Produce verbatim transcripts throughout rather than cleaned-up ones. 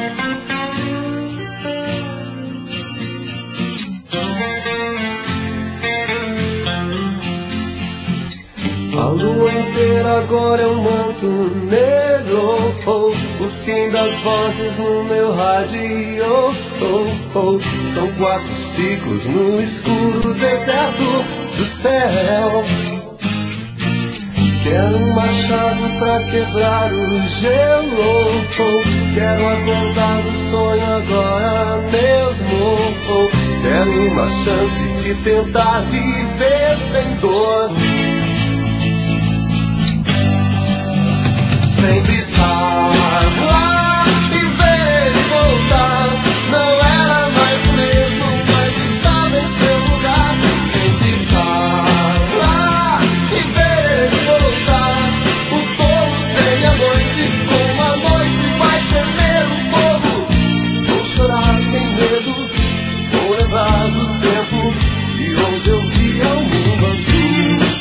A lua inteira agora é um manto negro, oh, o fim das vozes no meu rádio, oh, oh. São quatro ciclos no escuro deserto do céu. Quero um machado pra quebrar o gelo, oh. Quero acordar do sonho agora mesmo, oh. Quero uma chance de tentar viver sem dor. Sempre estar lá e ver ele voltar. Não era mais o mesmo, mas estava em seu lugar. Sempre estar lá e ver ele voltar. O povo tem a noite, como a noite vai tremer o fogo. Vou chorar sem medo, vou lembrar do tempo de onde eu via o mundo azul.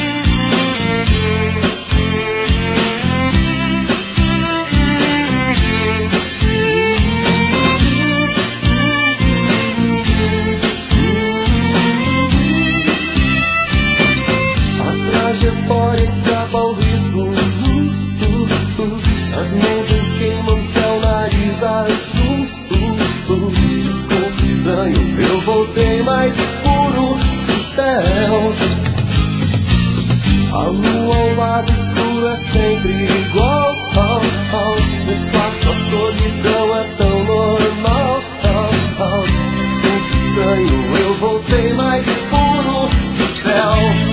Trajetória escapa ao risco, uh, uh, uh. As nuvens queimam céu, nariz azul, uh, uh. Desconto estranho, eu voltei mais puro do céu. A lua ao lado escuro é sempre igual, oh, oh. No espaço a solidão é tão normal, oh, oh. Desconto estranho, eu voltei mais puro do céu.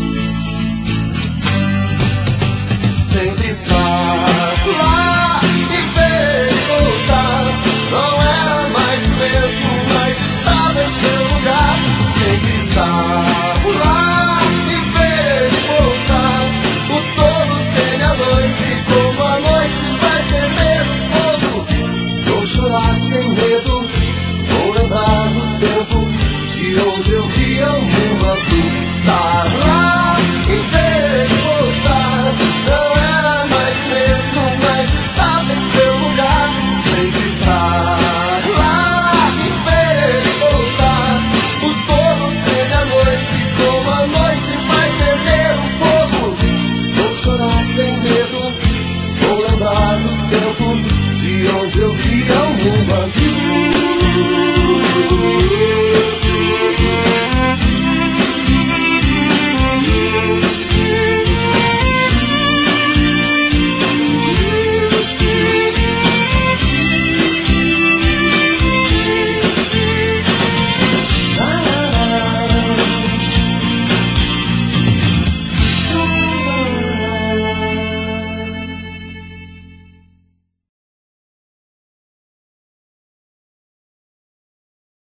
Sempre estar lá e ver ele voltar. Não era mais o mesmo, mas estava em seu lugar. Sempre estar lá e ver ele voltar. O todo tem a noite, como a noite vai tremer o fogo. Vou chorar sem medo, vou lembrar do tempo de onde eu via o mundo azul. Estar lá e ver ele voltar. Não era mais mesmo, mas estava em seu lugar. Sempre estar lá e ver ele voltar. O todo tem a noite, como a noite vai tremer o fogo. Vou chorar sem medo, vou lembrar do tempo de onde eu vi